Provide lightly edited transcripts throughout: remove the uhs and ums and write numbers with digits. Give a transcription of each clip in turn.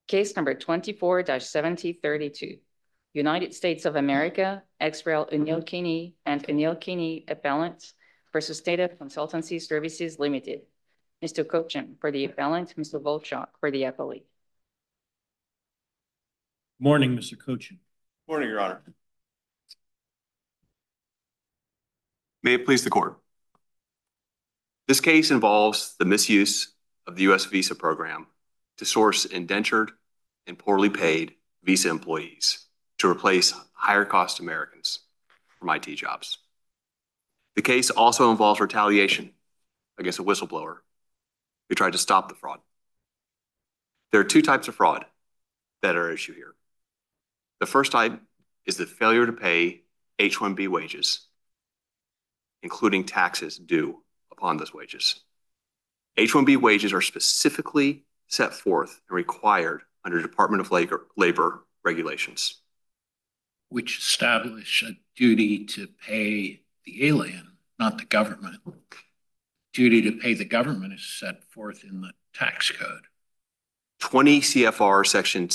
Case number 24-7032. United States of America, ex-rel Anil Kini and Anil Kini appellants versus Data Consultancy Services Limited. Mr. Cochin for the appellant, Mr. Volchok for the appellee. Morning, Mr. Cochin. Morning, Your Honor. May it please the court. This case involves the misuse of the U.S. visa program to source indentured and poorly paid visa employees to replace higher cost Americans from IT jobs. The case also involves retaliation against a whistleblower who tried to stop the fraud. There are two types of fraud that are at issue here. The first type is the failure to pay H-1B wages, including taxes due upon those wages. H-1B wages are specifically set forth and required under Department of Labor regulations, which establish a duty to pay the alien, not the government. Duty to pay the government is set forth in the tax code. 20 CFR section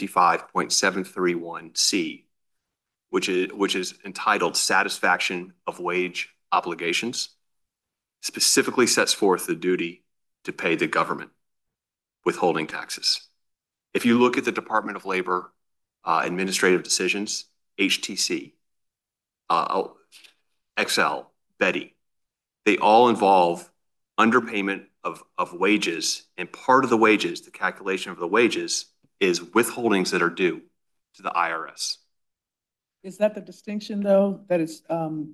655.731C, which is entitled Satisfaction of Wage Obligations, specifically sets forth the duty to pay the government withholding taxes. If you look at the Department of Labor administrative decisions, HTC, XL, Betty, they all involve underpayment of wages, and part of the wages, the calculation of the wages, is withholdings that are due to the IRS. Is that the distinction, though, that it's an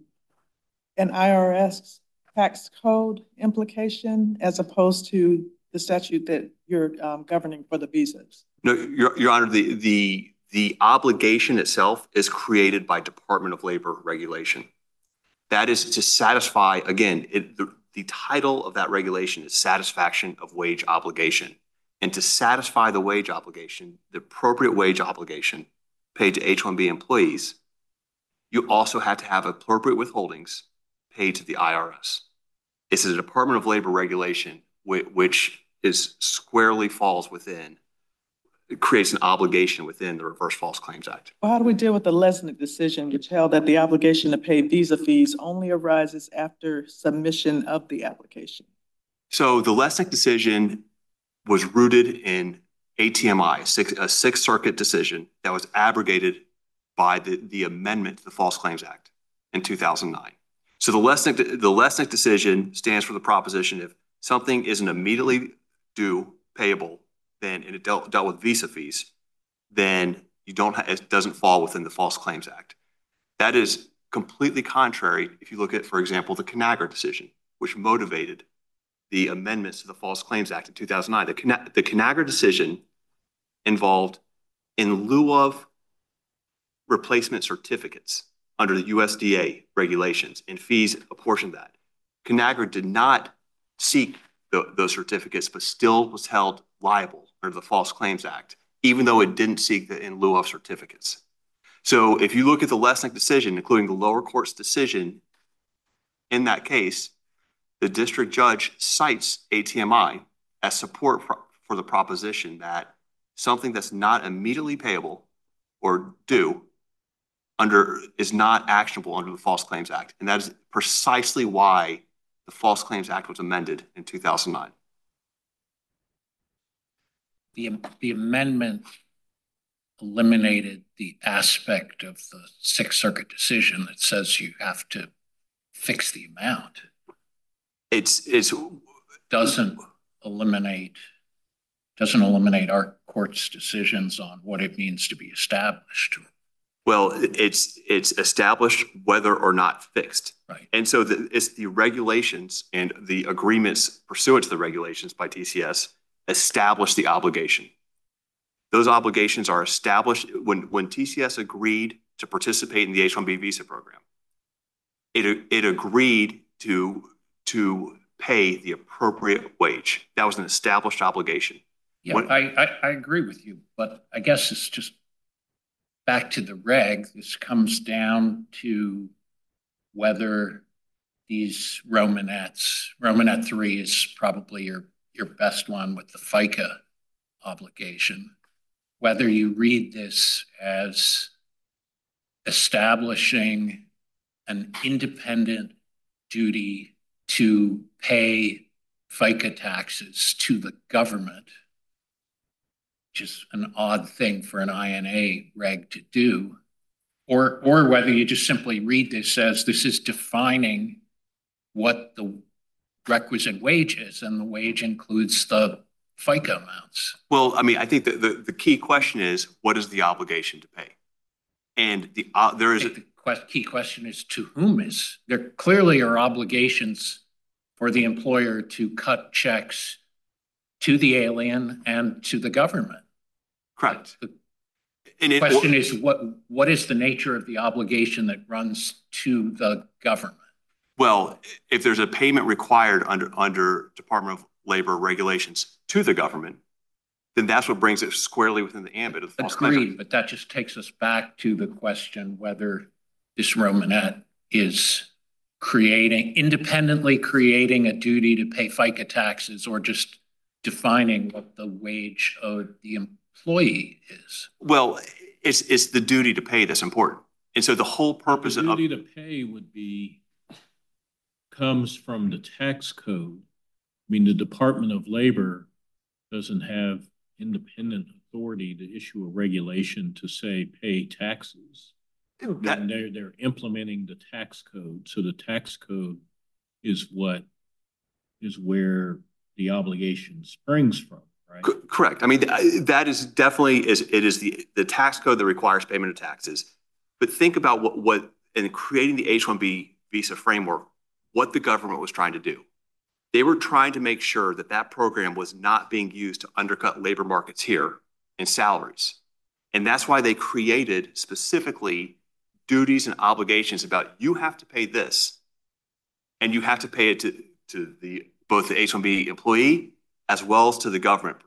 IRS tax code implication as opposed to the statute that you're governing for the visas? No, Your Honor, the obligation itself is created by Department of Labor regulation. That is to satisfy, again, the title of that regulation is Satisfaction of Wage Obligation. And to satisfy the wage obligation, the appropriate wage obligation paid to H-1B employees, you also have to have appropriate withholdings paid to the IRS. It's a Department of Labor regulation which is squarely falls within, it creates an obligation within the Reverse False Claims Act. Well, how do we deal with the Lesnick decision, which held that the obligation to pay visa fees only arises after submission of the application? So the Lesnick decision was rooted in ATMI, a Sixth Circuit decision that was abrogated by the amendment to the False Claims Act in 2009. So the Lesnick decision stands for the proposition if something isn't immediately due, payable, and it dealt with visa fees, then it doesn't fall within the False Claims Act. That is completely contrary if you look at, for example, the Conagra decision, which motivated the amendments to the False Claims Act in 2009. The Conagra decision involved, in lieu of replacement certificates under the USDA regulations and fees apportioned that, Conagra did not seek those certificates, but still was held liable under the False Claims Act, even though it didn't seek the in lieu of certificates. So if you look at the Lesnick decision, including the lower court's decision in that case, the district judge cites ATMI as support for the proposition that something that's not immediately payable or due is not actionable under the False Claims Act. And that is precisely why the False Claims Act was amended in 2009. The amendment eliminated the aspect of the Sixth Circuit decision that says you have to fix the amount. It doesn't eliminate our court's decisions on what it means to be established. Well, it's established whether or not fixed. Right. And so it's the regulations and the agreements pursuant to the regulations by TCS establish the obligation. Those obligations are established when TCS agreed to participate in the H-1B visa program. It agreed to pay the appropriate wage. That was an established obligation. Yeah, I agree with you, but I guess it's just back to the reg. This comes down to whether these Romanettes, Romanet 3 is probably your best one with the FICA obligation. whether you read this as establishing an independent duty to pay FICA taxes to the government, which is an odd thing for an INA reg to do, or whether you just simply read this as this is defining what the requisite wage is, and the wage includes the FICA amounts. Well, I mean, I think the key question is, what is the obligation to pay? And there is the key question is, to whom is there? Clearly are obligations for the employer to cut checks to the alien and to the government. correct. The question is, what is the nature of the obligation that runs to the government? Well, if there's a payment required under Department of Labor regulations to the government, then that's what brings it squarely within the ambit of the False Claims Act. Agreed, but that just takes us back to the question whether this Romanette is independently creating a duty to pay FICA taxes, or just defining what the wage of the employee is. Well, it's the duty to pay that's important. And so the whole purpose The of duty to pay comes from the tax code. I mean, the Department of Labor doesn't have independent authority to issue a regulation to say pay taxes. that, They're implementing the tax code. So the tax code is where the obligation springs from, right? correct. I mean, that is definitely it is the tax code that requires payment of taxes. But think about what in creating the H-1B visa framework, what the government was trying to do. They were trying to make sure that that program was not being used to undercut labor markets here in salaries. And that's why they created specifically duties and obligations about, you have to pay this, and you have to pay it to both the H-1B employee as well as to the government,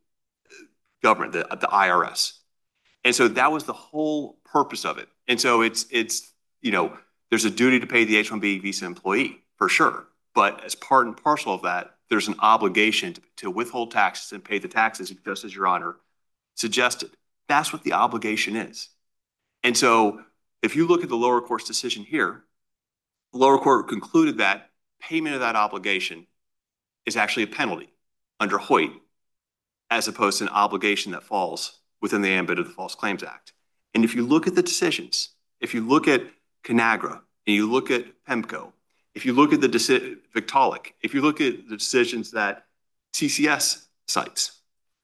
the IRS. And so that was the whole purpose of it. And so it's there's a duty to pay the H-1B visa employee for sure. But as part and parcel of that, there's an obligation to withhold taxes and pay the taxes, just as Your Honor suggested. That's what the obligation is. And so if you look at the lower court's decision here, the lower court concluded that payment of that obligation is actually a penalty under Hoyt, as opposed to an obligation that falls within the ambit of the False Claims Act. And if you look at the decisions, if you look at Conagra and you look at PEMCO, if you look at the Victaulic, if you look at the decisions that TCS cites,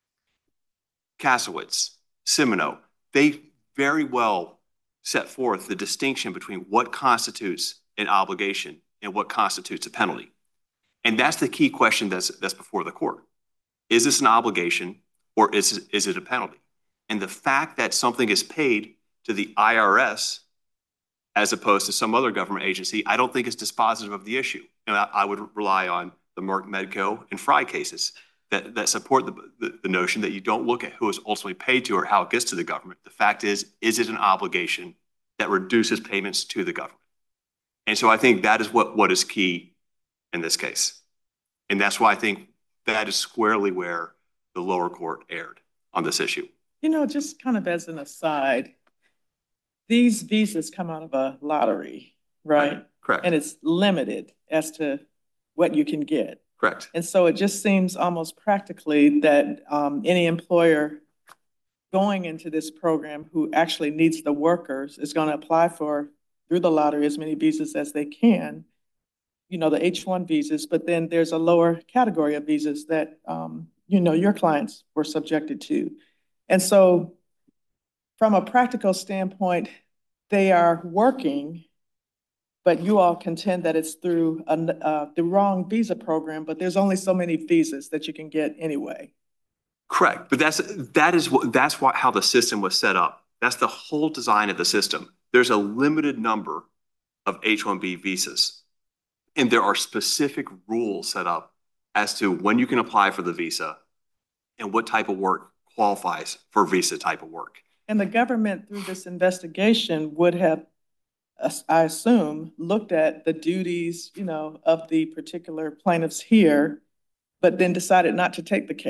Kasowitz, Simino, they very well set forth the distinction between what constitutes an obligation and what constitutes a penalty. And that's the key question that's before the court. Is this an obligation, or is it a penalty? And the fact that something is paid to the IRS as opposed to some other government agency, I don't think is dispositive of the issue. And I would rely on the Merck, Medco, and Fry cases that support the notion that you don't look at who is ultimately paid to or how it gets to the government. The fact is it an obligation that reduces payments to the government? And so I think that is what is key in this case. And that's why I think that is squarely where the lower court erred on this issue. Just kind of as an aside, these visas come out of a lottery, right? Correct. And it's limited as to what you can get. Correct. And so it just seems almost practically that any employer going into this program who actually needs the workers is going to apply for, through the lottery, as many visas as they can, the H-1 visas, but then there's a lower category of visas that, your clients were subjected to. And so from a practical standpoint, they are working, but you all contend that it's through the wrong visa program, but there's only so many visas that you can get anyway. Correct. But that's how the system was set up. That's the whole design of the system. There's a limited number of H-1B visas, and there are specific rules set up as to when you can apply for the visa and what type of work qualifies for visa type of work. And the government, through this investigation, would have, I assume, looked at the duties, of the particular plaintiffs here, but then decided not to take the case.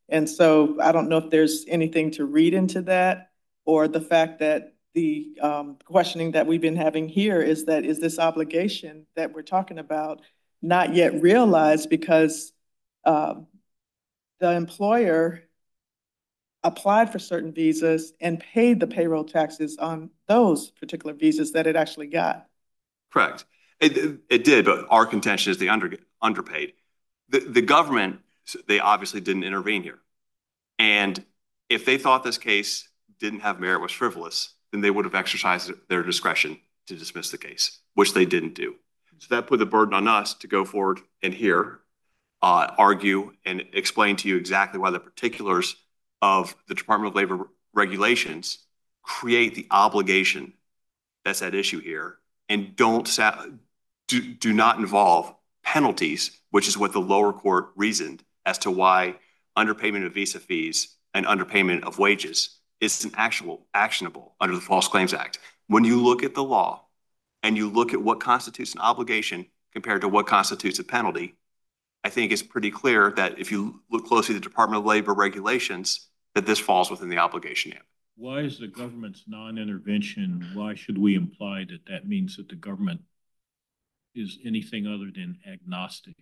And so I don't know if there's anything to read into that, or the fact that the questioning that we've been having here is that, is this obligation that we're talking about not yet realized because the employer applied for certain visas and paid the payroll taxes on those particular visas that it actually got? Correct. It did, but our contention is they underpaid. The government, they obviously didn't intervene here. And if they thought this case didn't have merit, was frivolous, then they would have exercised their discretion to dismiss the case, which they didn't do. So that put the burden on us to go forward and here, argue and explain to you exactly why the particulars of the Department of Labor regulations create the obligation that's at issue here, and do not involve penalties, which is what the lower court reasoned as to why underpayment of visa fees and underpayment of wages is actionable under the False Claims Act. When you look at the law and you look at what constitutes an obligation compared to what constitutes a penalty, I think it's pretty clear that if you look closely at the Department of Labor regulations, that this falls within the obligation. Why is the government's non-intervention, why should we imply that that means that the government is anything other than agnostic?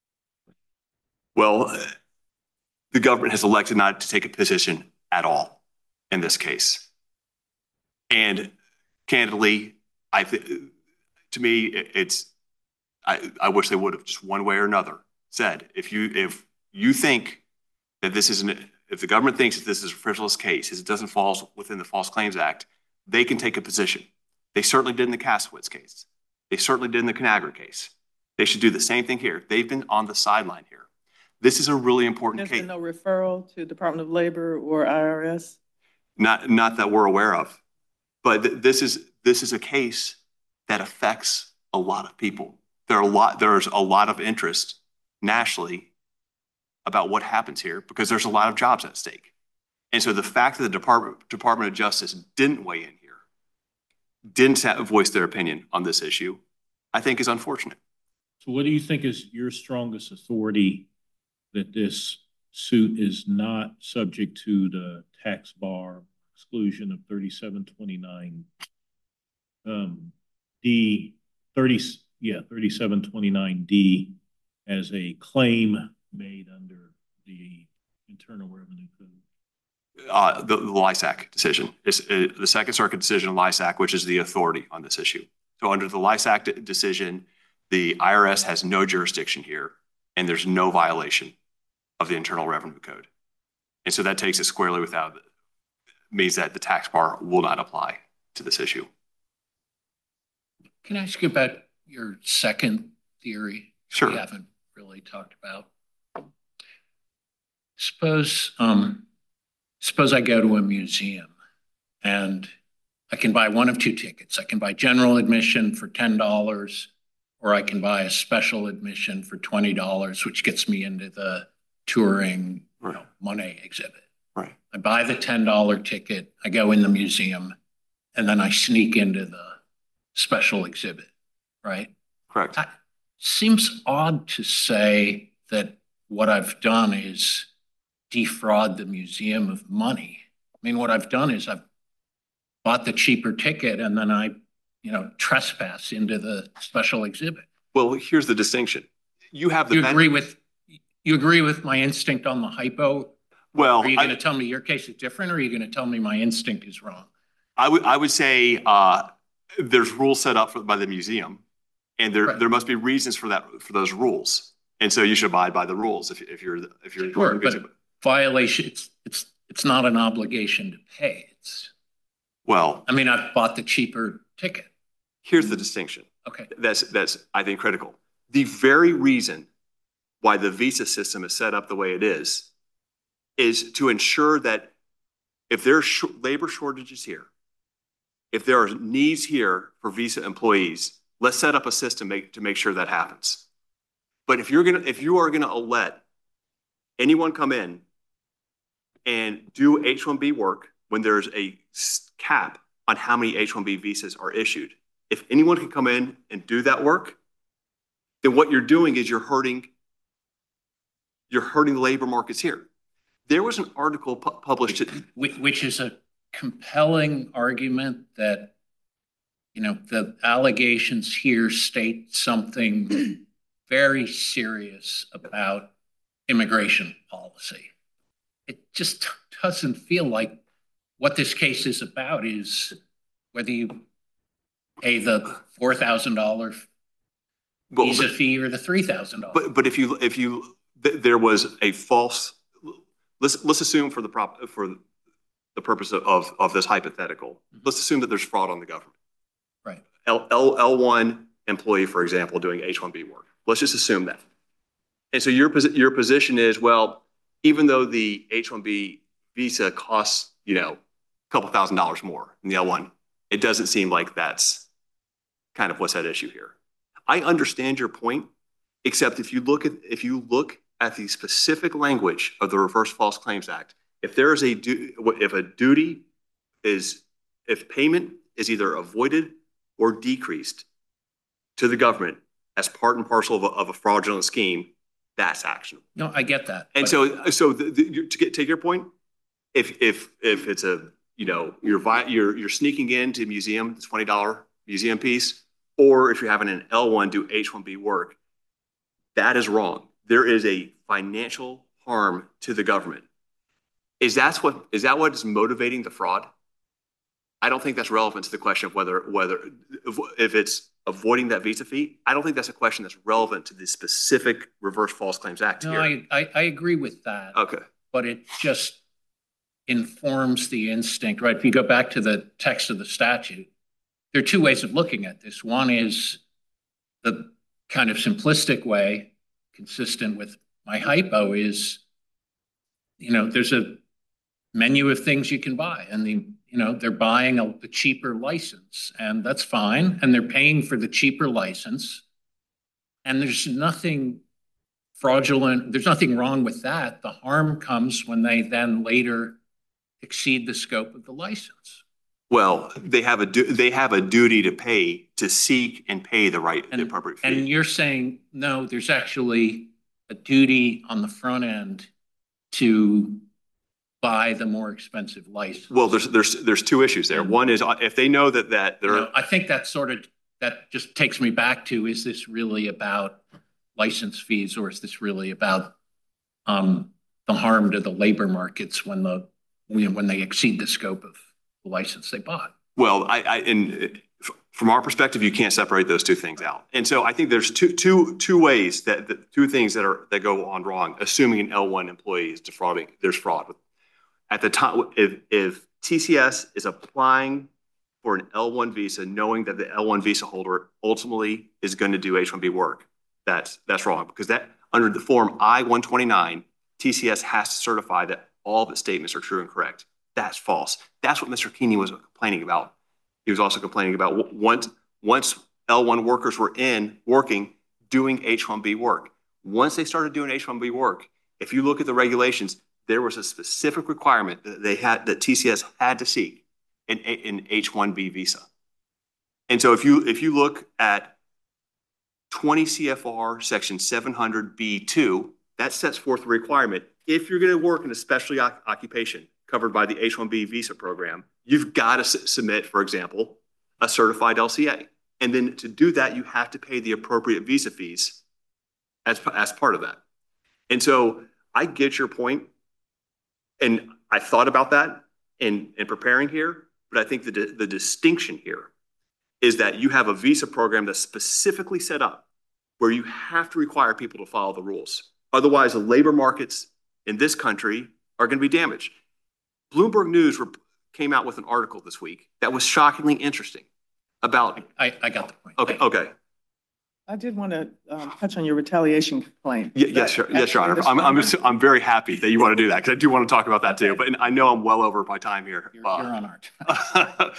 Well, the government has elected not to take a position at all in this case. And candidly, to me, I wish they would have, just one way or another, said, if you think that this is if the government thinks that this is a frivolous case, as it doesn't fall within the False Claims Act, they can take a position. They certainly did in the Kasowitz case. They certainly did in the Conagra case. They should do the same thing here. They've been on the sideline here. This is a really important case. There's been no referral to Department of Labor or IRS? Not that we're aware of, but this is a case that affects a lot of people. There's a lot of interest nationally about what happens here because there's a lot of jobs at stake. And so the fact that the Department of Justice didn't weigh in here, didn't voice their opinion on this issue, I think is unfortunate. So what do you think is your strongest authority that this suit is not subject to the tax bar exclusion of 3729 3729D as a claim made under the Internal Revenue Code? The LISAC decision is the Second Circuit decision of LISAC, which is the authority on this issue. So under the LISAC decision, the IRS has no jurisdiction here, and there's no violation of the Internal Revenue Code. And so that takes it squarely without, means that the tax bar will not apply to this issue. Can I ask you about your second theory? Sure. We haven't really talked about. Suppose I go to a museum and I can buy one of two tickets. I can buy general admission for $10, or I can buy a special admission for $20, which gets me into the touring Monet exhibit. Right. I buy the $10 ticket, I go in the museum, and then I sneak into the special exhibit, right? Correct. That seems odd to say that what I've done is defraud the museum of money. I mean, what I've done is I've bought the cheaper ticket and then I, trespass into the special exhibit. Well, here's the distinction. You have the You agree with my instinct on the hypo? Well, are you going to tell me your case is different, or are you going to tell me my instinct is wrong? I would say there's rules set up by the museum, and there must be reasons for those rules, and so you should abide by the rules if you're sure, but violation, it's not an obligation to pay. I've bought the cheaper ticket. Here's the distinction. Okay. That's I think critical. The very reason why the visa system is set up the way it is to ensure that if there are labor shortages here, if there are needs here for visa employees, let's set up a system to make sure that happens. But if you are gonna let anyone come in and do H-1B work when there's a cap on how many H-1B visas are issued, if anyone can come in and do that work, then what you're doing is you're hurting the labor markets here. There was an article published. Which is a compelling argument that, you know, the allegations here state something very serious about immigration policy. It just doesn't feel like what this case is about is whether you pay the $4,000 visa fee or the $3,000. But if you there was a false. Let's assume for the purpose of this hypothetical, let's assume that there's fraud on the government. Right. L1 employee, for example, doing H-1B work. Let's just assume that. And so your position is, well, even though the H-1B visa costs, you know, a couple $1,000s more than the L1, it doesn't seem like that's kind of what's at issue here. I understand your point, except if you look at the specific language of the Reverse False Claims Act, if payment is either avoided or decreased to the government as part and parcel of a fraudulent scheme, that's actionable. No, I get that. And to take your point, if it's a, you know, you're sneaking into a museum, it's $20 museum piece, or if you're having an L1 do H-1B work, that is wrong. There is a financial harm to the government. Is that what is motivating the fraud? I don't think that's relevant to the question of whether if it's avoiding that visa fee. I don't think that's a question that's relevant to the specific Reverse False Claims Act. No, here. I agree with that. Okay. But it just informs the instinct, right? If you go back to the text of the statute, there are two ways of looking at this. One is the kind of simplistic way, consistent with my hypo, is, you know, there's a menu of things you can buy, and they're buying the cheaper license, and that's fine, and they're paying for the cheaper license, and there's nothing fraudulent, there's nothing wrong with that. The harm comes when they then later exceed the scope of the license. Well, they have a duty to pay, to seek and pay the appropriate fee. And you're saying, no, there's actually a duty on the front end to buy the more expensive license. Well, there's two issues there. One is if they know that they're. I think that just takes me back to, is this really about license fees, or is this really about the harm to the labor markets when they exceed the scope of the license they bought? Well, from our perspective, you can't separate those two things out. And so I think there's two ways two things that go on wrong, assuming an L1 employee is defrauding, there's fraud. At the time, if TCS is applying for an L1 visa, knowing that the L1 visa holder ultimately is going to do H-1B work, that's wrong, because that under the form I-129, TCS has to certify that all of its statements are true and correct. That's false. That's what Mr. Keeney was complaining about. He was also complaining about once L1 workers were working, doing H-1B work. Once they started doing H-1B work, if you look at the regulations, there was a specific requirement that TCS had to seek an H-1B visa. And so if you look at 20 CFR section 700B2, that sets forth the requirement. If you're going to work in a specialty occupation covered by the H-1B visa program, you've got to submit, for example, a certified LCA. And then to do that, you have to pay the appropriate visa fees as part of that. And so I get your point. And I thought about that in preparing here, but I think the distinction here is that you have a visa program that's specifically set up where you have to require people to follow the rules. Otherwise, the labor markets in this country are going to be damaged. Bloomberg News came out with an article this week that was shockingly interesting about. I got the point. Okay. I did want to touch on your retaliation claim. Yes, Your Honor. I'm very happy that you want to do that, because I do want to talk about that too. But I know I'm well over my time here. You're on art.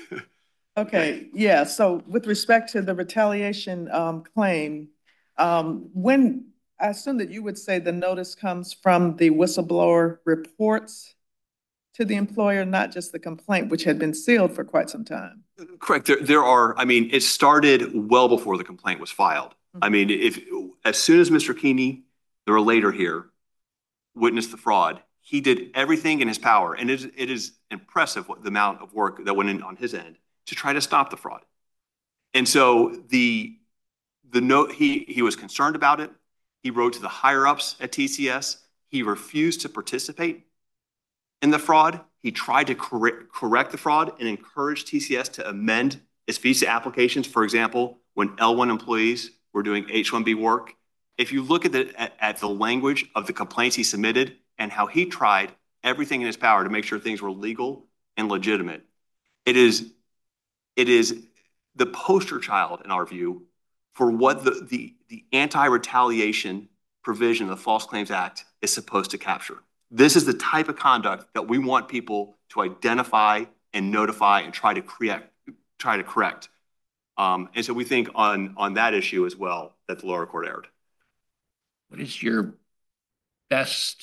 Okay, yeah. So with respect to the retaliation claim, when I assume that you would say the notice comes from the whistleblower reports to the employer, not just the complaint, which had been sealed for quite some time. Correct. It started well before the complaint was filed. Mm-hmm. I mean, as soon as Mr. Keeney, the relator here, witnessed the fraud, he did everything in his power, and it is impressive the amount of work that went in on his end to try to stop the fraud. And so the note, he was concerned about it. He wrote to the higher ups at TCS. He refused to participate in the fraud. He tried to correct the fraud and encourage TCS to amend its visa applications. For example, when L1 employees were doing H-1B work, if you look at the language of the complaints he submitted and how he tried everything in his power to make sure things were legal and legitimate, it is the poster child, in our view, for what the anti-retaliation provision of the False Claims Act is supposed to capture. This is the type of conduct that we want people to identify and notify and try to correct. And so we think on that issue as well that the lower court erred. What is your best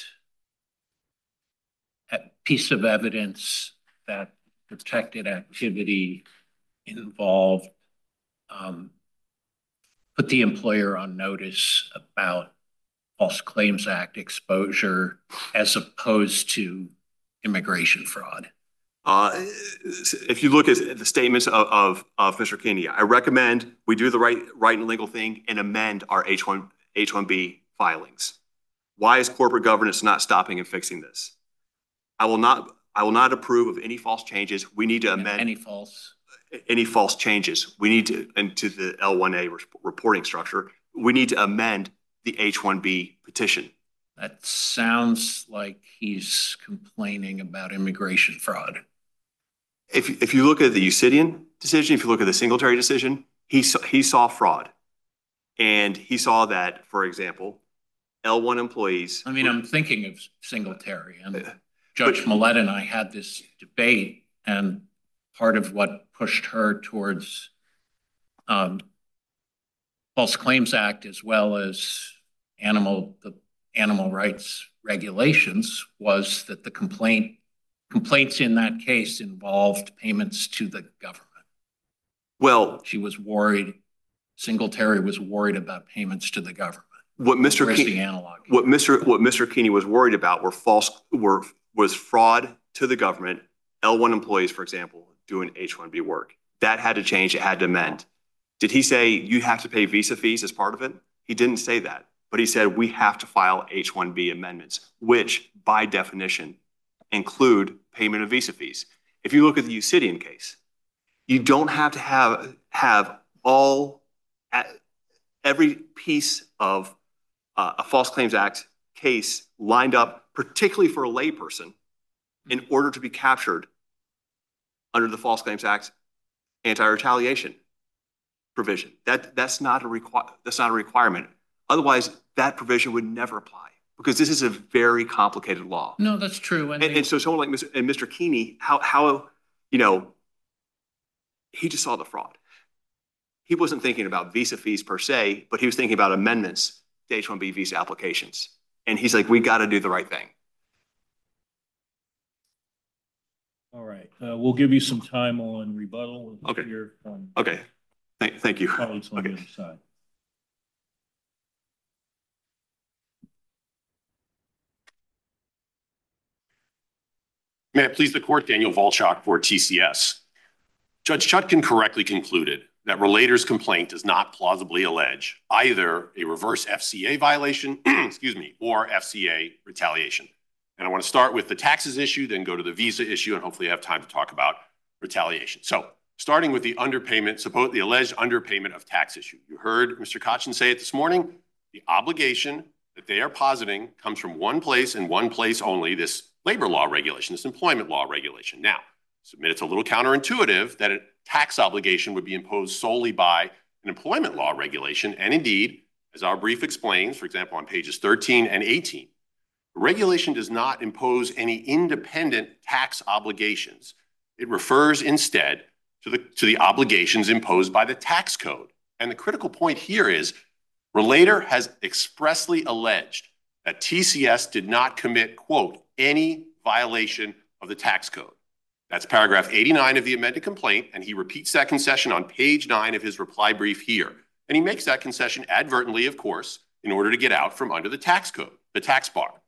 piece of evidence that protected activity involved put the employer on notice about False Claims Act exposure as opposed to immigration fraud? If you look at the statements of Mr. Keeney, I recommend we do the right and legal thing and amend our H-1B filings. Why is corporate governance not stopping and fixing this? I will not approve of any false changes. We need to amend any false changes. We need to, into the L1A reporting structure, we need to amend the H-1B petition. That sounds like he's complaining about immigration fraud. If you look at the Eucidian decision, if you look at the Singletary decision, he saw fraud. And he saw that, for example, L1 employees. I mean, I'm thinking of Singletary, and Judge Millett and I had this debate, and part of what pushed her towards False Claims Act as well as the animal rights regulations was that the complaints in that case involved payments to the government. Well, she was worried. Singletary was worried about payments to the government. What Mr. Keeney was worried about was fraud to the government. L1 employees, for example, doing H-1B work. That had to change. It had to amend. Did he say you have to pay visa fees as part of it? He didn't say that, but he said we have to file H-1B amendments, which by definition include payment of visa fees. If you look at the Eucidian case, you don't have to have every piece of a False Claims Act case lined up, particularly for a layperson, in order to be captured under the False Claims Act anti-retaliation provision. That's not a requirement. Otherwise, that provision would never apply because this is a very complicated law. No, that's true. And so someone like Mr. Keeney, how he just saw the fraud. He wasn't thinking about visa fees per se, but he was thinking about amendments to H-1B visa applications. And he's like, we got to do the right thing. All right. We'll give you some time on rebuttal. Okay. Okay. Thank you. Colleagues on the other side. May it please the court, Daniel Volchok for TCS. Judge Chutkan correctly concluded that Relator's complaint does not plausibly allege either a reverse FCA violation, or FCA retaliation. And I want to start with the taxes issue, then go to the visa issue, and hopefully have time to talk about retaliation. So starting with the underpayment, the alleged underpayment of tax issue. You heard Mr. Kotchin say it this morning. The obligation that they are positing comes from one place and one place only, this labor law regulation, this employment law regulation. Now, submit it's a little counterintuitive that a tax obligation would be imposed solely by an employment law regulation. And indeed, as our brief explains, for example, on pages 13 and 18, the regulation does not impose any independent tax obligations. It refers instead to the obligations imposed by the tax code. And the critical point here is Relator has expressly alleged that TCS did not commit, quote, any violation of the tax code. That's paragraph 89 of the amended complaint, and he repeats that concession on page 9 of his reply brief here. And he makes that concession advertently, of course, in order to get out from under the tax code, the tax bar.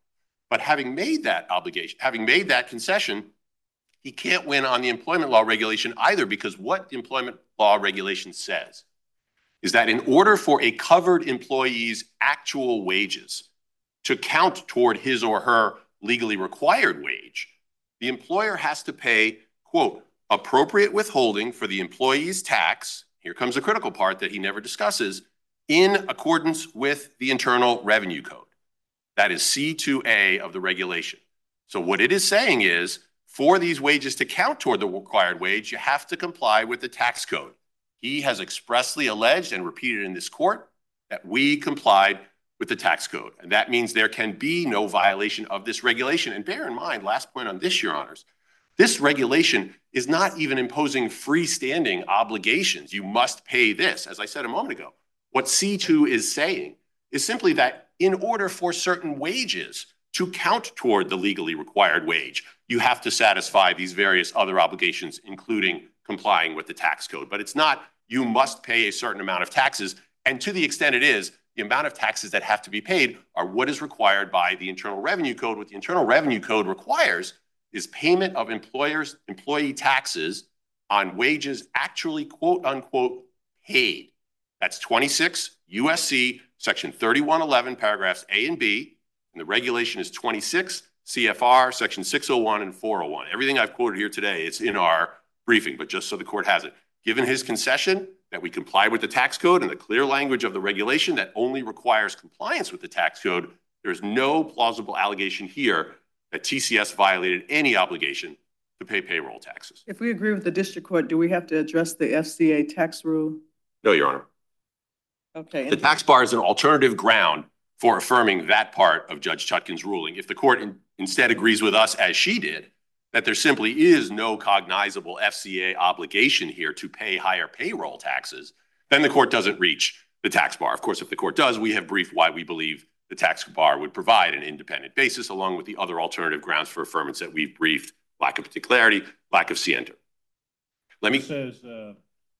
But having made that obligation, having made that concession, he can't win on the employment law regulation either, because what the employment law regulation says is that in order for a covered employee's actual wages to count toward his or her legally required wage, the employer has to pay, quote, appropriate withholding for the employee's tax. Here comes the critical part that he never discusses, in accordance with the Internal Revenue Code. That is C2A of the regulation. So what it is saying is, for these wages to count toward the required wage, you have to comply with the tax code. He has expressly alleged and repeated in this court that we complied with the tax code. And that means there can be no violation of this regulation. And bear in mind, last point on this, Your Honors, this regulation is not even imposing freestanding obligations. You must pay this, as I said a moment ago. What C2 is saying is simply that in order for certain wages to count toward the legally required wage, you have to satisfy these various other obligations, including complying with the tax code. But it's not, you must pay a certain amount of taxes. And to the extent it is, the amount of taxes that have to be paid are what is required by the Internal Revenue Code. What the Internal Revenue Code requires is payment of employee taxes on wages actually, quote unquote, paid. That's 26 USC section 3111, paragraphs A and B. And the regulation is 26 CFR section 601 and 401. Everything I've quoted here today is in our briefing, but just so the court has it. Given his concession that we comply with the tax code and the clear language of the regulation that only requires compliance with the tax code, there's no plausible allegation here that TCS violated any obligation to pay payroll taxes. If we agree with the district court, do we have to address the FCA tax rule? No, Your Honor. Okay. The tax bar is an alternative ground for affirming that part of Judge Chutkan's ruling. If the court instead agrees with us, as she did, that there simply is no cognizable FCA obligation here to pay higher payroll taxes, then the court doesn't reach the tax bar. Of course, if the court does, we have briefed why we believe the tax bar would provide an independent basis, along with the other alternative grounds for affirmance that we've briefed: lack of particularity, lack of scienter. It says the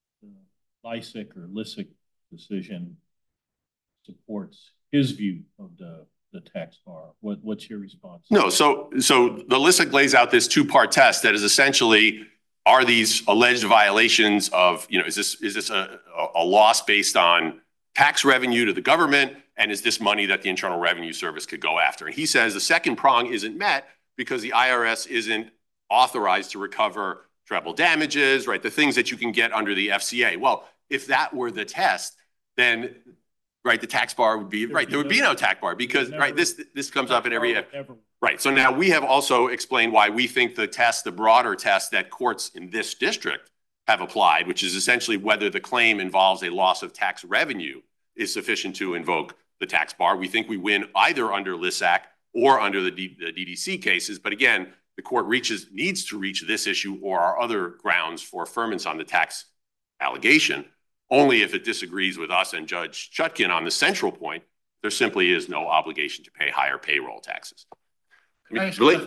Lysick or Lysick decision supports his view of the tax bar. What's your response? No, so the Lysick lays out this two-part test that is essentially, are these alleged violations of, is this a loss based on tax revenue to the government, and is this money that the Internal Revenue Service could go after? And he says the second prong isn't met because the IRS isn't authorized to recover treble damages, right? The things that you can get under the FCA. Well, if that were the test, then right, the tax bar would be right. There would be no tax bar because right, this comes up in every right. So now we have also explained why we think the test, the broader test that courts in this district have applied, which is essentially whether the claim involves a loss of tax revenue, is sufficient to invoke the tax bar. We think we win either under LISAC or under the DDC cases. But again, the court needs to reach this issue or our other grounds for affirmance on the tax allegation only if it disagrees with us and Judge Chutkan on the central point. There simply is no obligation to pay higher payroll taxes. I was going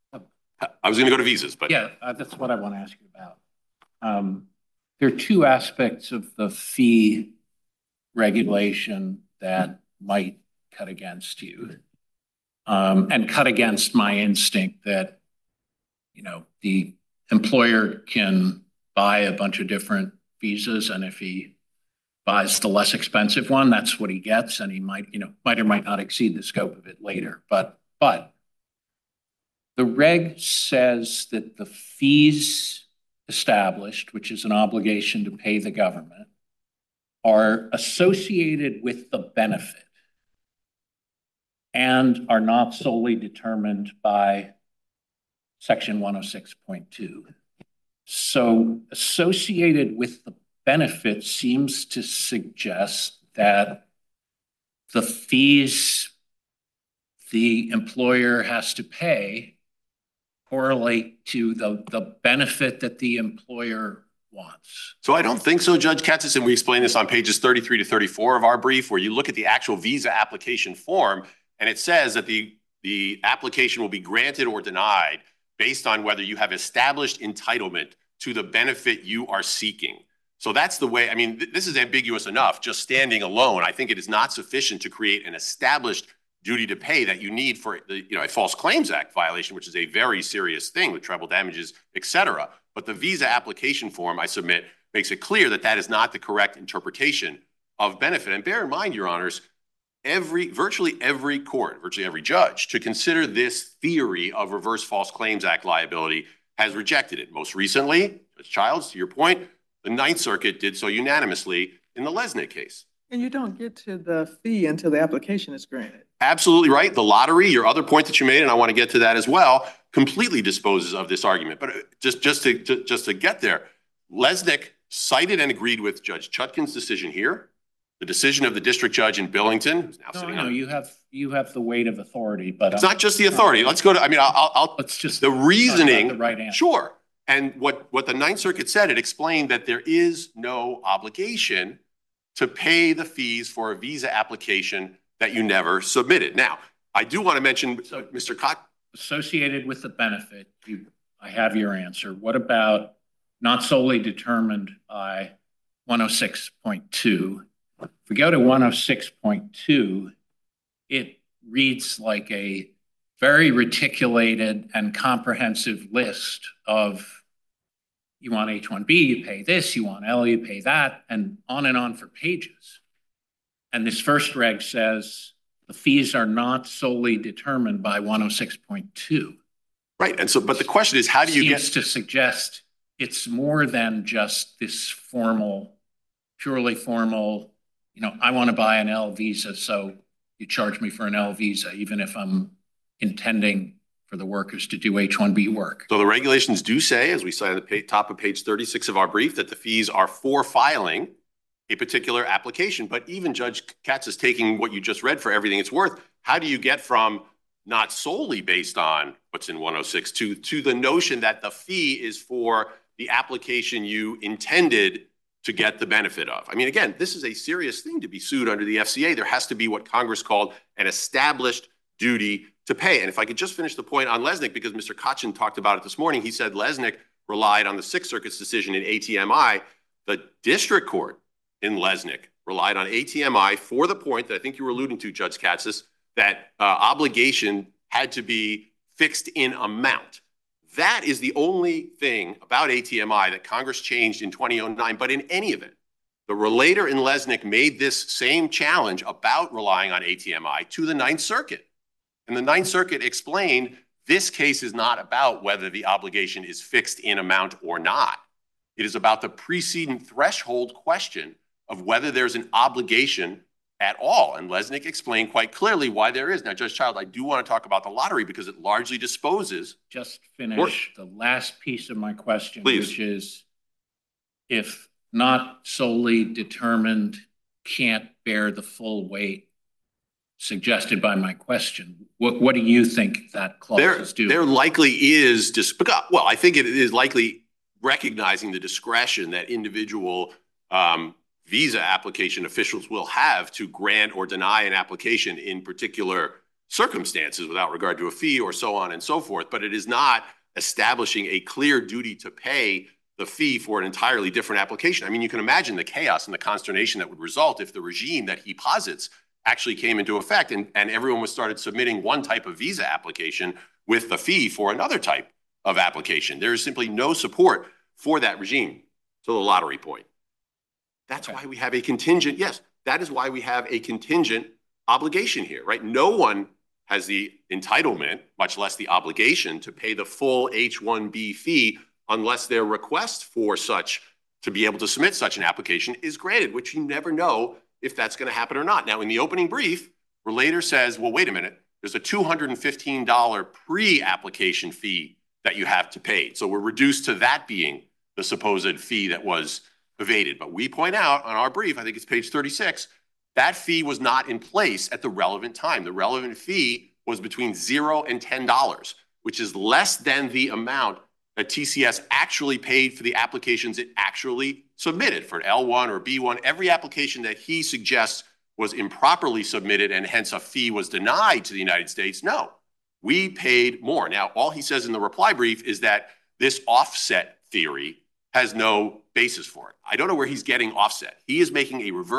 to go to visas, but yeah, that's what I want to ask you about. There are two aspects of the fee regulation that might cut against you, and cut against my instinct that, the employer can buy a bunch of different visas, and if he buys the less expensive one, that's what he gets, and he might or might not exceed the scope of it later. But the reg says that the fees established, which is an obligation to pay the government, are associated with the benefit and are not solely determined by Section 106.2. So associated with the benefit seems to suggest that the fees the employer has to pay correlate to the benefit that the employer wants. So I don't think so, Judge Katsas, and we explain this on pages 33 to 34 of our brief, where you look at the actual visa application form, and it says that the application will be granted or denied based on whether you have established entitlement to the benefit you are seeking. So that's the way, this is ambiguous enough, just standing alone. I think it is not sufficient to create an established duty to pay that you need for the, a False Claims Act violation, which is a very serious thing with treble damages, et cetera. But the visa application form I submit makes it clear that that is not the correct interpretation of benefit. And bear in mind, Your Honors, virtually every court, virtually every judge to consider this theory of reverse False Claims Act liability has rejected it. Most recently, Judge Childs, to your point, the Ninth Circuit did so unanimously in the Lesnick case. And you don't get to the fee until the application is granted. Absolutely right. The lottery, your other point that you made, and I want to get to that as well, completely disposes of this argument. But just to get there, Lesnick cited and agreed with Judge Chutkan's decision here, the decision of the district judge in Billington, who's now sitting on. You have the weight of authority, but it's not just the authority. Let's go to. I mean, let's just the reasoning. The right answer. Sure. And what the Ninth Circuit said, it explained that there is no obligation to pay the fees for a visa application that you never submitted. Now, I do want to mention, Mr. Cox. Associated with the benefit, I have your answer. What about not solely determined by 106.2? If we go to 106.2, it reads like a very reticulated and comprehensive list of you want H-1B, you pay this, you want L, you pay that, and on for pages. And this first reg says the fees are not solely determined by 106.2. Right. And so, but the question is, how do you Seems to suggest it's more than just this formal, purely formal, I want to buy an L visa, so you charge me for an L visa, even if I'm intending for the workers to do H-1B work. So the regulations do say, as we cite at the top of page 36 of our brief, that the fees are for filing a particular application. But even Judge Katz is taking what you just read for everything it's worth. How do you get from not solely based on what's in 106 to the notion that the fee is for the application you intended to get the benefit of? I mean, again, this is a serious thing to be sued under the FCA. There has to be what Congress called an established duty to pay. And if I could just finish the point on Lesnick, because Mr. Kachin talked about it this morning, he said Lesnick relied on the Sixth Circuit's decision in ATMI. The district court in Lesnick relied on ATMI for the point that I think you were alluding to, Judge Katsas, that obligation had to be fixed in amount. That is the only thing about ATMI that Congress changed in 2009. But in any event, the relator in Lesnick made this same challenge about relying on ATMI to the Ninth Circuit. And the Ninth Circuit explained this case is not about whether the obligation is fixed in amount or not. It is about the preceding threshold question of whether there's an obligation at all. And Lesnick explained quite clearly why there is. Now, Judge Child, I do want to talk about the lottery because it largely disposes. Just finish the last piece of my question, Please. Which is if not solely determined, can't bear the full weight suggested by my question. What do you think that clause is doing? There likely is, well, I think it is likely recognizing the discretion that individual visa application officials will have to grant or deny an application in particular circumstances without regard to a fee or so on and so forth. But it is not establishing a clear duty to pay the fee for an entirely different application. I mean, you can imagine the chaos and the consternation that would result if the regime that he posits actually came into effect and everyone was started submitting one type of visa application with the fee for another type of application. There is simply no support for that regime. So the lottery point. That's why we have a contingent. Yes, that is why we have a contingent obligation here, right? No one has the entitlement, much less the obligation, to pay the full H-1B fee unless their request for such to be able to submit such an application is granted, which you never know if that's going to happen or not. Now, in the opening brief, relator says, well, wait a minute, there's a $215 pre-application fee that you have to pay. So we're reduced to that being the supposed fee that was evaded. But we point out on our brief, I think it's page 36, that fee was not in place at the relevant time. The relevant fee was between $0 and $10, which is less than the amount that TCS actually paid for the applications it actually submitted for an L1 or B1. Every application that he suggests was improperly submitted and hence a fee was denied to the United States. No, we paid more. Now, all he says in the reply brief is that this offset theory has no basis for it. I don't know where he's getting offset. He is making a reverse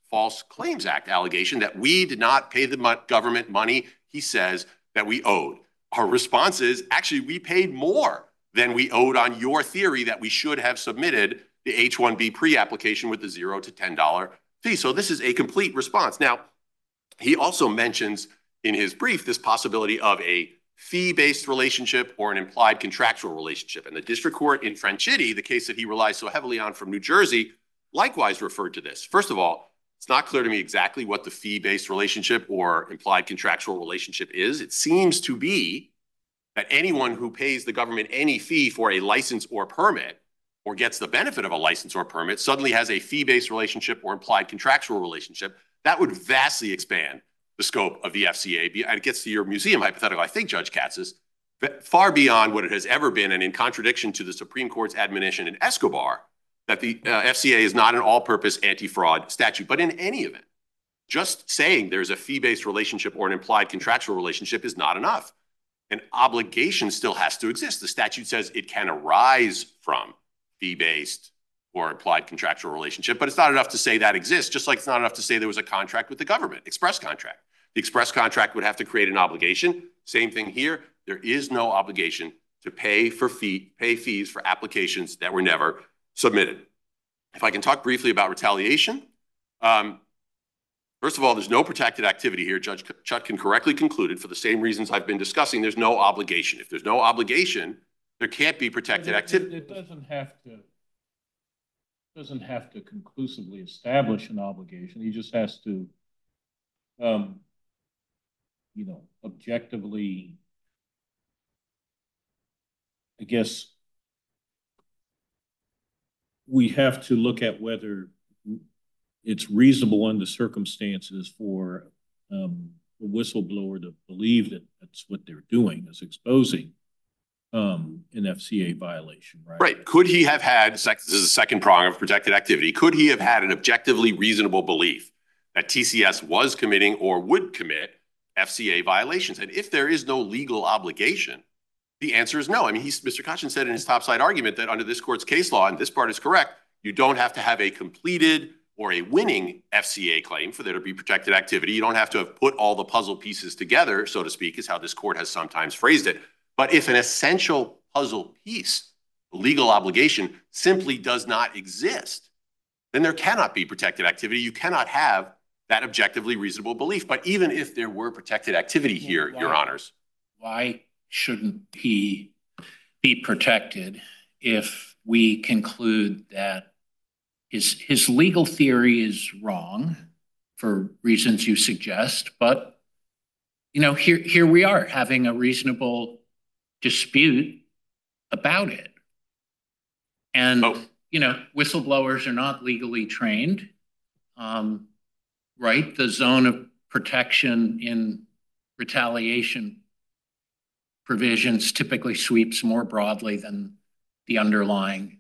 False Claims Act allegation that we did not pay the government money he says that we owed. Our response is, actually, we paid more than we owed on your theory that we should have submitted the H-1B pre-application with the $0 to $10 fee. So this is a complete response. Now, he also mentions in his brief this possibility of a fee-based relationship or an implied contractual relationship. And the district court in Franchitti, the case that he relies so heavily on from New Jersey, likewise referred to this. First of all, it's not clear to me exactly what the fee-based relationship or implied contractual relationship is. It seems to be that anyone who pays the government any fee for a license or permit or gets the benefit of a license or permit suddenly has a fee-based relationship or implied contractual relationship. That would vastly expand the scope of the FCA. And it gets to your museum hypothetical, I think, Judge Katz's, far beyond what it has ever been, and in contradiction to the Supreme Court's admonition in Escobar that the FCA is not an all-purpose anti-fraud statute. But in any event, just saying there's a fee-based relationship or an implied contractual relationship is not enough. An obligation still has to exist. The statute says it can arise from fee-based or implied contractual relationship, but it's not enough to say that exists, just like it's not enough to say there was a contract with the government, express contract. The express contract would have to create an obligation. Same thing here. There is no obligation to pay fees for applications that were never submitted. If I can talk briefly about retaliation. First of all, there's no protected activity here. Judge Chutkan correctly concluded, for the same reasons I've been discussing, there's no obligation. If there's no obligation, there can't be protected activity. It doesn't have to conclusively establish an obligation. He just has to, objectively, I guess, we have to look at whether it's reasonable under circumstances for the whistleblower to believe that that's what they're doing, is exposing an FCA violation, right? Right. Could he have had, this is the second prong of protected activity, could he have had an objectively reasonable belief that TCS was committing or would commit FCA violations? And if there is no legal obligation, the answer is no. I mean, Mr. Kachin said in his topside argument that under this court's case law, and this part is correct, you don't have to have a completed or a winning FCA claim for there to be protected activity. You don't have to have put all the puzzle pieces together, so to speak, is how this court has sometimes phrased it. But if an essential puzzle piece, legal obligation, simply does not exist, then there cannot be protected activity. You cannot have that objectively reasonable belief. But even if there were protected activity here, Your Honors. Why shouldn't he be protected if we conclude that his legal theory is wrong for reasons you suggest, but here we are having a reasonable dispute about it. And whistleblowers are not legally trained, right? The zone of protection in retaliation provisions typically sweeps more broadly than the underlying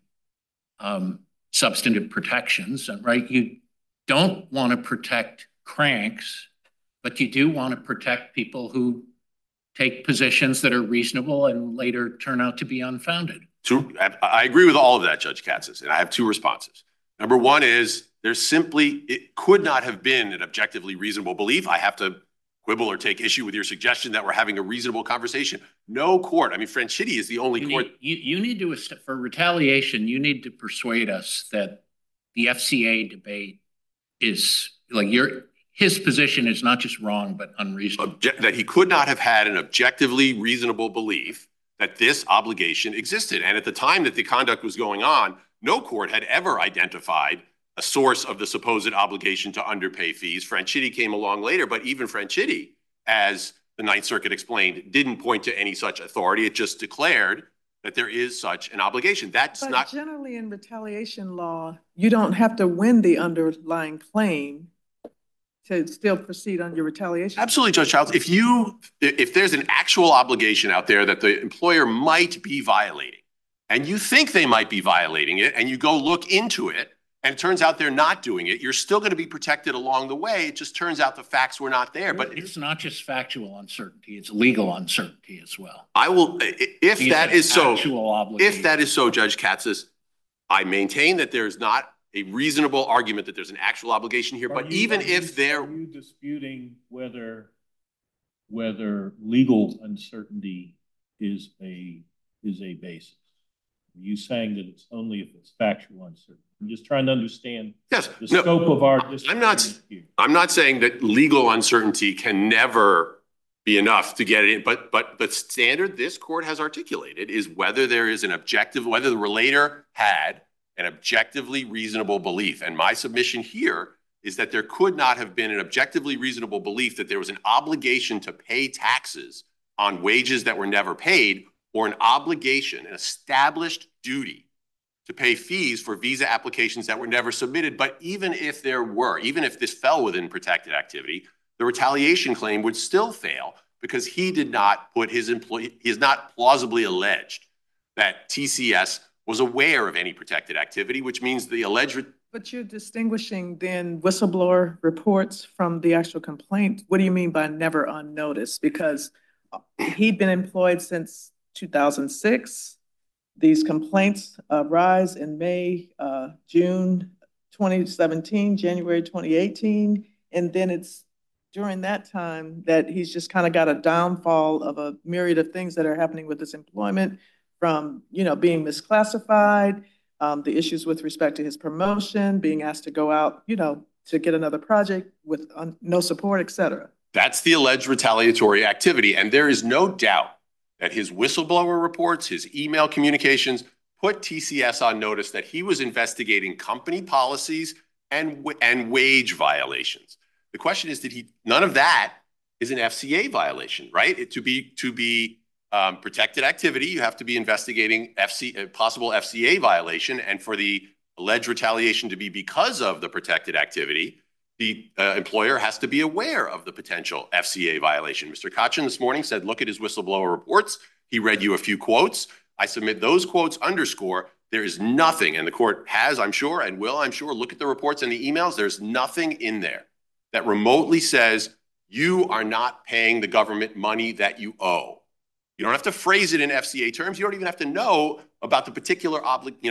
substantive protections, right? You don't want to protect cranks, but you do want to protect people who take positions that are reasonable and later turn out to be unfounded. I agree with all of that, Judge Katz's, and I have two responses. Number one is it could not have been an objectively reasonable belief. I have to quibble or take issue with your suggestion that we're having a reasonable conversation. No court, Franchitti is the only court. You need to, for retaliation, you need to persuade us that the FCA debate is his position is not just wrong, but unreasonable. That he could not have had an objectively reasonable belief that this obligation existed. And at the time that the conduct was going on, no court had ever identified a source of the supposed obligation to underpay fees. Franchitti came along later, but even Franchitti, as the Ninth Circuit explained, didn't point to any such authority. It just declared that there is such an obligation. But generally in retaliation law, you don't have to win the underlying claim to still proceed on your retaliation. Absolutely, Judge Childs. If there's an actual obligation out there that the employer might be violating, and you think they might be violating it, and you go look into it, and it turns out they're not doing it, you're still going to be protected along the way. It just turns out the facts were not there. But it's not just factual uncertainty, it's legal uncertainty as well. If that is so, Judge Katz's, I maintain that there's not a reasonable argument that there's an actual obligation here, but even if there... Are you disputing whether legal uncertainty is a basis? Are you saying that it's only if it's factual uncertainty? I'm just trying to understand the scope of our discussion here. I'm not saying that legal uncertainty can never be enough to get it in, but the standard this court has articulated is whether there is an objective, whether the relator had an objectively reasonable belief. And my submission here is that there could not have been an objectively reasonable belief that there was an obligation to pay taxes on wages that were never paid, or an obligation, an established duty to pay fees for visa applications that were never submitted. But even if there were, even if this fell within protected activity, the retaliation claim would still fail because he did not put his employee, he is not plausibly alleged that TCS was aware of any protected activity, which means the alleged... But you're distinguishing then whistleblower reports from the actual complaint. What do you mean by never on notice? Because he'd been employed since 2006. These complaints rise in May, June 2017, January 2018, and then it's during that time that he's just kind of got a downfall of a myriad of things that are happening with his employment, from being misclassified, the issues with respect to his promotion, being asked to go out, to get another project with no support, et cetera. That's the alleged retaliatory activity, and there is no doubt that his whistleblower reports, his email communications, put TCS on notice that he was investigating company policies and wage violations. The question is, none of that is an FCA violation, right? To be protected activity, you have to be investigating possible FCA violation, and for the alleged retaliation to be because of the protected activity, the employer has to be aware of the potential FCA violation. Mr. Kachin this morning said, look at his whistleblower reports. He read you a few quotes. I submit those quotes underscore there is nothing, and the court has, I'm sure, and will, I'm sure, look at the reports and the emails. There's nothing in there that remotely says you are not paying the government money that you owe. You don't have to phrase it in FCA terms. You don't even have to know about the particular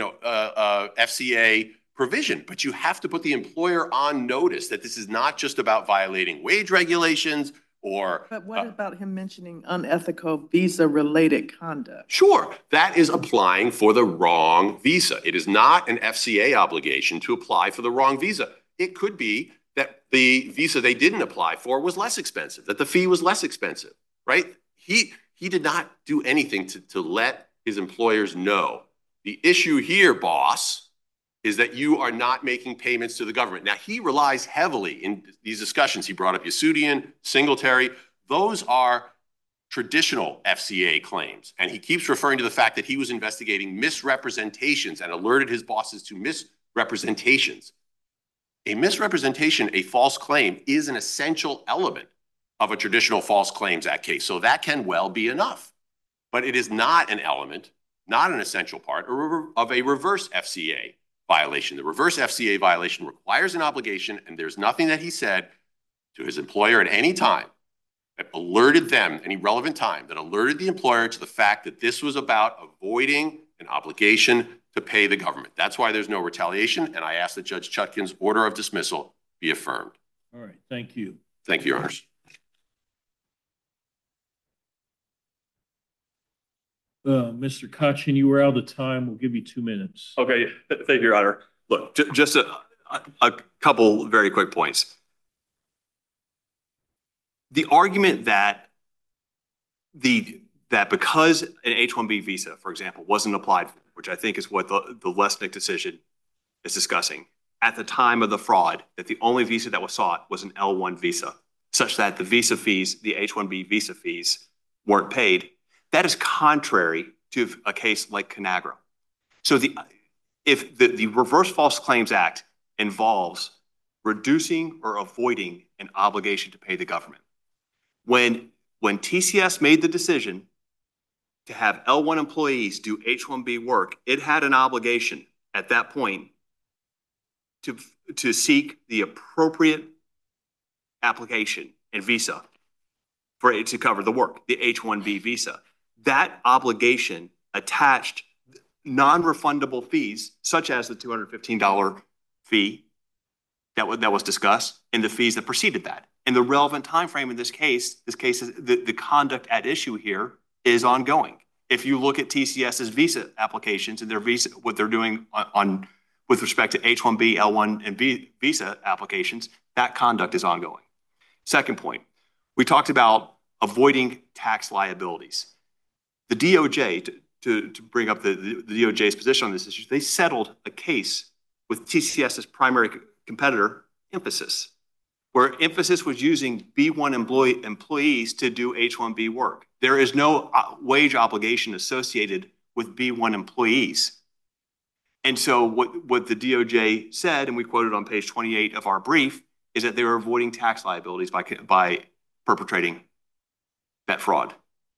FCA provision, but you have to put the employer on notice that this is not just about violating wage regulations or... But what about him mentioning unethical visa-related conduct? Sure, that is applying for the wrong visa. It is not an FCA obligation to apply for the wrong visa. It could be that the visa they didn't apply for was less expensive, that the fee was less expensive, right? He did not do anything to let his employers know. The issue here, boss, is that you are not making payments to the government. Now, he relies heavily in these discussions. He brought up Yasudian, Singletary. Those are traditional FCA claims. And he keeps referring to the fact that he was investigating misrepresentations and alerted his bosses to misrepresentations. A misrepresentation, a false claim, is an essential element of a traditional False Claims Act case. So that can well be enough. But it is not an element, not an essential part of a reverse FCA violation. The reverse FCA violation requires an obligation, and there's nothing that he said to his employer at any time that alerted them, any relevant time, that alerted the employer to the fact that this was about avoiding an obligation to pay the government. That's why there's no retaliation, and I ask that Judge Chutkin's order of dismissal be affirmed. All right, thank you. Thank you, Your Honors. Mr. Kachin, you were out of time. We'll give you 2 minutes. Okay, thank you, Your Honor. Look, just a couple very quick points. The argument that because an H-1B visa, for example, wasn't applied for, which I think is what the Lesnick decision is discussing, at the time of the fraud, that the only visa that was sought was an L-1 visa, such that the visa fees, the H-1B visa fees, weren't paid. That is contrary to a case like Conagra. So if the Reverse False Claims Act involves reducing or avoiding an obligation to pay the government, when TCS made the decision to have L-1 employees do H-1B work, it had an obligation at that point to seek the appropriate application and visa for it to cover the work, the H-1B visa. That obligation attached non-refundable fees, such as the $215 fee that was discussed and the fees that preceded that. And the relevant time frame in this case is the conduct at issue here is ongoing. If you look at TCS's visa applications and their visa, what they're doing with respect to H-1B, L-1, and visa applications, that conduct is ongoing. Second point, we talked about avoiding tax liabilities. The DOJ, to bring up the DOJ's position on this issue, they settled a case with TCS's primary competitor, Emphasis, where Emphasis was using B-1 employees to do H-1B work. There is no wage obligation associated with B-1 employees. And so what the DOJ said, and we quoted on page 28 of our brief, is that they were avoiding tax liabilities by perpetrating that fraud.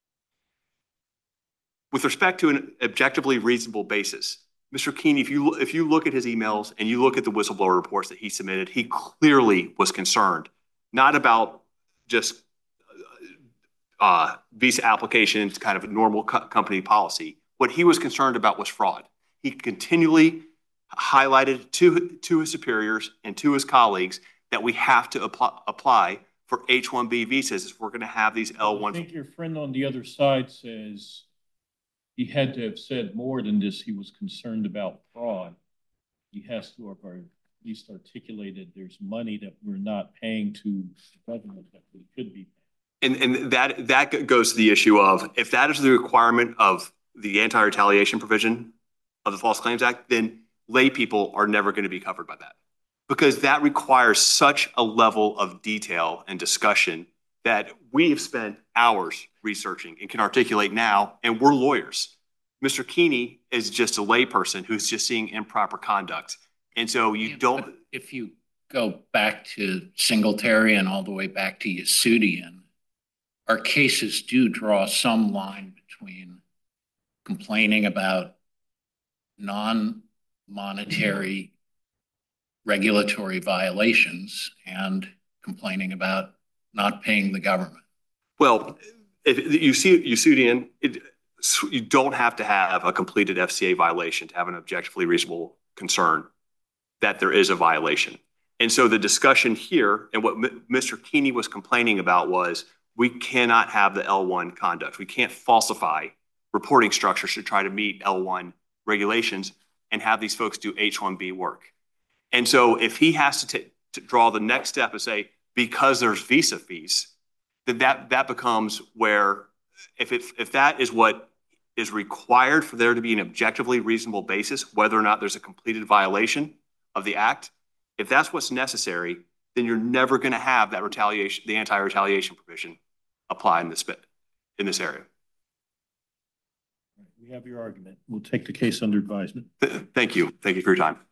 With respect to an objectively reasonable basis, Mr. Keeney, if you look at his emails and you look at the whistleblower reports that he submitted, he clearly was concerned, not about just visa applications, kind of a normal company policy. What he was concerned about was fraud. He continually highlighted to his superiors and to his colleagues that we have to apply for H-1B visas if we're going to have these L-1. I think your friend on the other side says he had to have said more than this. He was concerned about fraud. He has to have at least articulated there's money that we're not paying to the government that we could be paying. And that goes to the issue of, if that is the requirement of the anti-retaliation provision of the False Claims Act, then lay people are never going to be covered by that, because that requires such a level of detail and discussion that we have spent hours researching and can articulate now, and we're lawyers. Mr. Keeney is just a layperson who's just seeing improper conduct. And so if you go back to Singletary and all the way back to Yasudian, our cases do draw some line between complaining about non-monetary regulatory violations and complaining about not paying the government. Well, if you see Yasudian, you don't have to have a completed FCA violation to have an objectively reasonable concern that there is a violation. And so the discussion here and what Mr. Keeney was complaining about was, we cannot have the L1 conduct. We can't falsify reporting structures to try to meet L1 regulations and have these folks do H-1B work. And so if he has to draw the next step and say, because there's visa fees, then that becomes where, if that is what is required for there to be an objectively reasonable basis, whether or not there's a completed violation of the act, if that's what's necessary, then you're never going to have that retaliation, the anti-retaliation provision apply in this area. We have your argument. We'll take the case under advisement. Thank you. Thank you for your time.